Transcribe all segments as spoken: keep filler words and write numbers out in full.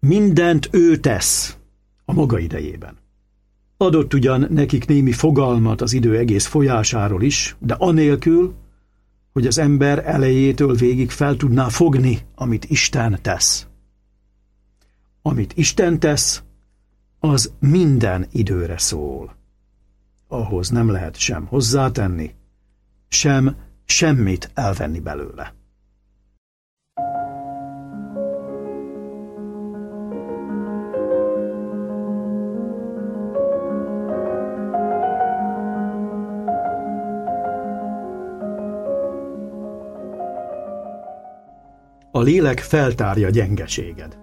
Mindent ő tesz a maga idejében. Adott ugyan nekik némi fogalmat az idő egész folyásáról is, de anélkül, hogy az ember elejétől végig fel tudná fogni, amit Isten tesz. Amit Isten tesz, az minden időre szól. Ahhoz nem lehet sem hozzátenni, sem semmit elvenni belőle. A lélek feltárja gyengeséged.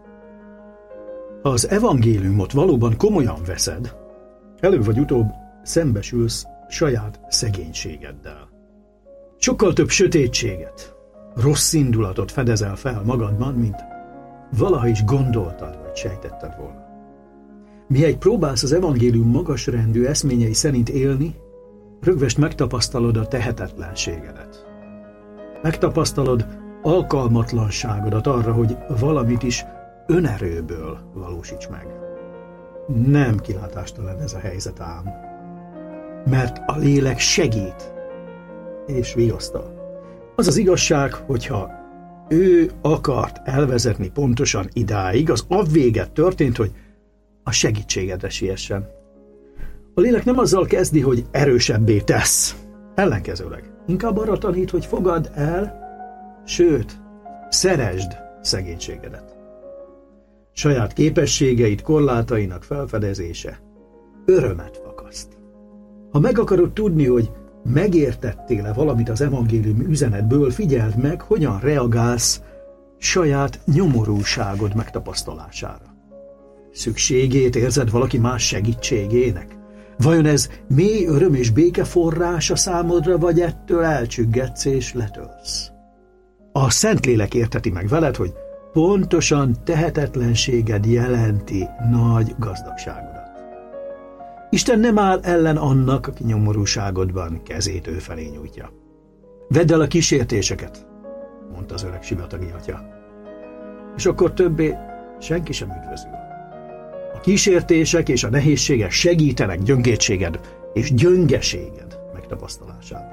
Ha az evangéliumot valóban komolyan veszed, előbb vagy utóbb szembesülsz saját szegénységeddel. Sokkal több sötétséget, rossz indulatot fedezel fel magadban, mint valaha is gondoltad vagy sejtetted volna. Mihelyt próbálsz az evangélium magasrendű eszményei szerint élni, rögvest megtapasztalod a tehetetlenségedet. Megtapasztalod alkalmatlanságodat arra, hogy valamit is önerőből valósíts meg. Nem kilátástalan ez a helyzet ám, mert a lélek segít és vigasztal. Az az igazság, hogyha ő akart elvezetni pontosan idáig, az avvéget történt, hogy a segítségedre siessen. A lélek nem azzal kezdi, hogy erősebbé tesz, ellenkezőleg. Inkább arra tanít, hogy fogadd el, sőt, szeresd szegénységedet. Saját képességeid korlátainak felfedezése örömet fakaszt. Ha meg akarod tudni, hogy megértettél-e valamit az evangélium üzenetből, figyeld meg, hogyan reagálsz saját nyomorúságod megtapasztalására. Szükségét érzed valaki más segítségének? Vajon ez mély öröm és béke forrása számodra, vagy ettől elcsüggetsz és letölsz? A Szentlélek érteti meg veled, hogy pontosan tehetetlenséged jelenti nagy gazdagságodat. Isten nem áll ellen annak, aki nyomorúságodban kezét ő felé nyújtja. Vedd el a kísértéseket, mondta az öreg sivatagi atya. És akkor többé senki sem üdvözül. A kísértések és a nehézségek segítenek gyöngétséged és gyöngeséged megtapasztalásában.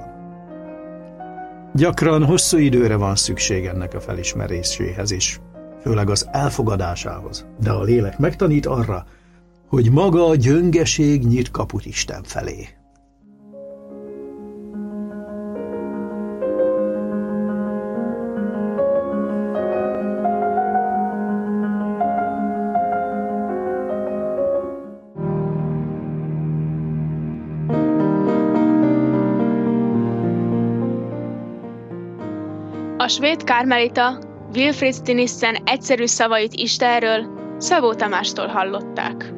Gyakran hosszú időre van szükség ennek a felismeréséhez is, főleg az elfogadásához, de a lélek megtanít arra, hogy maga a gyöngeség nyit kaput Isten felé. A svéd karmelita Wilfrid Stinissen egyszerű szavait Istenről Szabó Tamástól hallották.